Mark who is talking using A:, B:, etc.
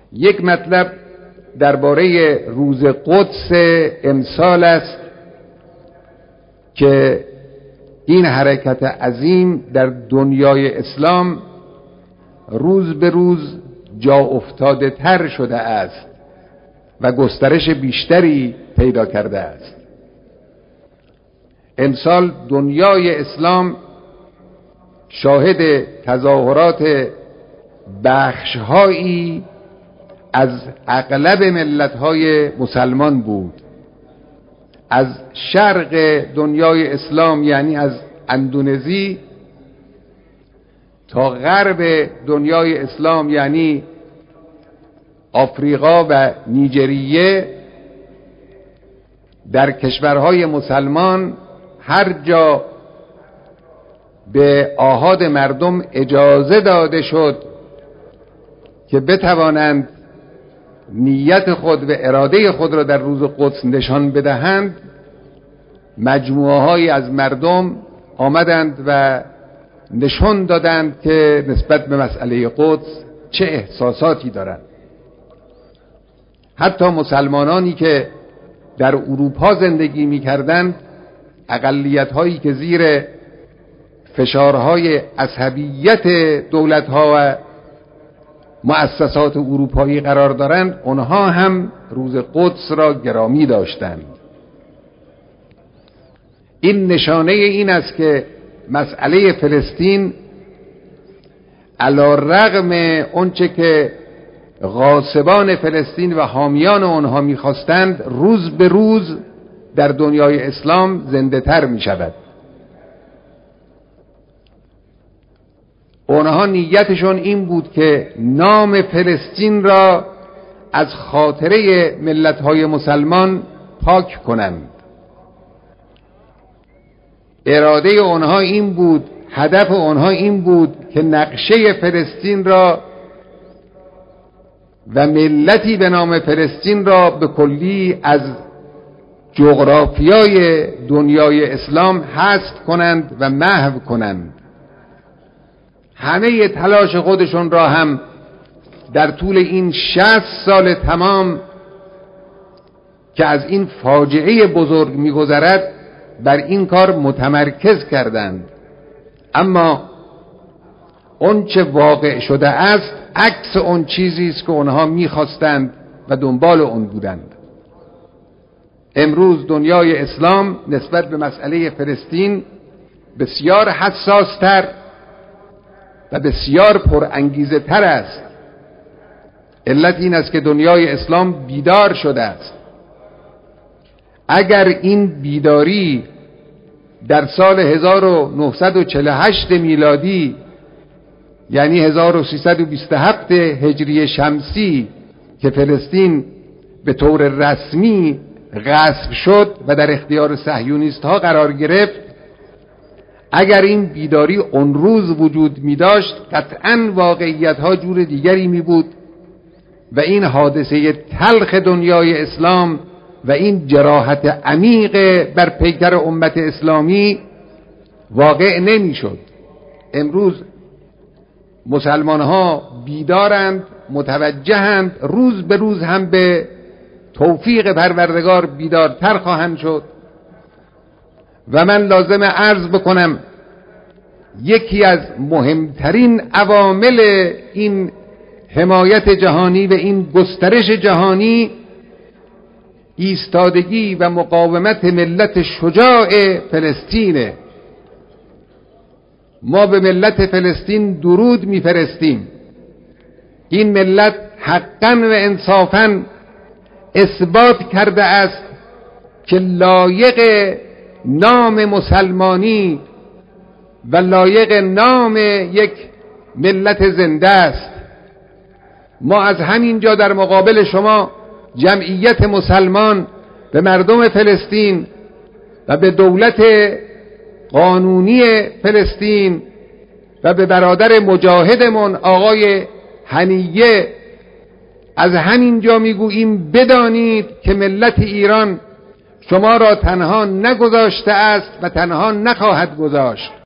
A: یک مطلب درباره روز قدس امسال است که این حرکت عظیم در دنیای اسلام روز به روز جا افتاده تر شده است و گسترش بیشتری پیدا کرده است. امسال دنیای اسلام شاهد تظاهرات بخش‌هایی از اغلب ملت‌های مسلمان بود، از شرق دنیای اسلام یعنی از اندونزی تا غرب دنیای اسلام یعنی آفریقا و نیجریه. در کشورهای مسلمان هر جا به آحاد مردم اجازه داده شد که بتوانند نیت خود و اراده خود را در روز قدس نشان بدهند، مجموعه هایی از مردم آمدند و نشان دادند که نسبت به مسئله قدس چه احساساتی دارند. حتی مسلمانانی که در اروپا زندگی می‌کردند، اقلیت هایی که زیر فشارهای عصبیت دولت‌ها و مؤسسات اروپایی قرار دارند، آنها هم روز قدس را گرامی داشتند. این نشانه این است که مسئله فلسطین علی رغم آنچه که غاصبان فلسطین و حامیان آنها می‌خواستند، روز به روز در دنیای اسلام زنده تر می شود. آنها نیتشون این بود که نام فلسطین را از خاطره ملت‌های مسلمان پاک کنند. اراده آنها این بود، هدف آنها این بود که نقشه فلسطین را و ملتی به نام فلسطین را به کلی از جغرافیای دنیای اسلام حذف کنند و محو کنند. همه تلاش خودشون را هم در طول این 60 سال تمام که از این فاجعه بزرگ می‌گذرد بر این کار متمرکز کردند، اما اون چه واقع شده است عکس اون چیزی است که آنها می‌خواستند و دنبال اون بودند. امروز دنیای اسلام نسبت به مسئله فلسطین بسیار حساستر و بسیار پرانگیزه تر است. علت این است که دنیای اسلام بیدار شده است. اگر این بیداری در سال 1948 میلادی یعنی 1327 هجری شمسی که فلسطین به طور رسمی غصب شد و در اختیار صهیونیست ها قرار گرفت، اگر این بیداری اون روز وجود می داشت، قطعاً واقعیت ها جور دیگری می بود و این حادثه تلخ دنیای اسلام و این جراحت عمیق بر پیکر امت اسلامی واقع نمی شد. امروز مسلمان ها بیدارند، متوجهند، روز به روز هم به توفیق پروردگار بیدارتر خواهند شد. و من لازم عرض بکنم یکی از مهمترین عوامل این حمایت جهانی و این گسترش جهانی ایستادگی و مقاومت ملت شجاع فلسطینه. ما به ملت فلسطین درود میفرستیم. این ملت حقاً و انصافاً اثبات کرده است که لایق نام مسلمانی و لایق نام یک ملت زنده است. ما از همین جا در مقابل شما جمعیت مسلمان به مردم فلسطین و به دولت قانونی فلسطین و به برادر مجاهدمون آقای هنیه از همین جا میگوییم بدانید که ملت ایران شما را تنها نگذاشته است و تنها نخواهد گذاشت.